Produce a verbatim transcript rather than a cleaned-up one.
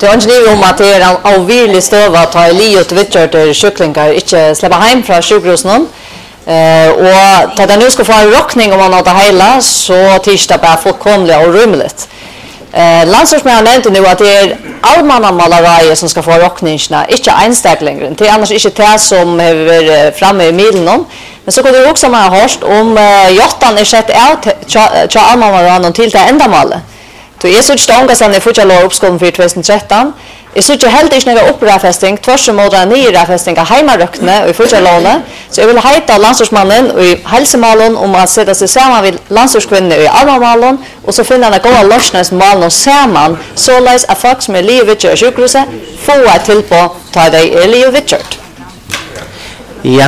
Det är inte om att det är en avvirlig stöv att ta li och Richard kycklingar inte släppa hem från sjukhusen. Eh och ta det nu ska få en rockning om man har det hela så tisdag bara fullkomligt och rymligt. Eh landsortsmännen nämnde nu att det är allmänna som ska få rockningarna, inte enstäcklingar. Det är annars inte det som är framme i middelen. Men så går det också man har hört om uh, jottan är sett ut till allmänna till det ändamålet. Så är så stånga sen i fortsätter uppskolen för tjugohundratretton. Är så inte helt inte några operaffästing, tvärtom mot en ny affästing av hemmarökne och fortsätter. Så jag vill hejta landsortsmannen och i hälsemalen om att sätta sig samman vid landsortskvinnor i allmänmalen och så finna en goda lösningsmalen och samman således att folk som är livet och sjukhuset får ett tillpå ta dig i livet. Ja,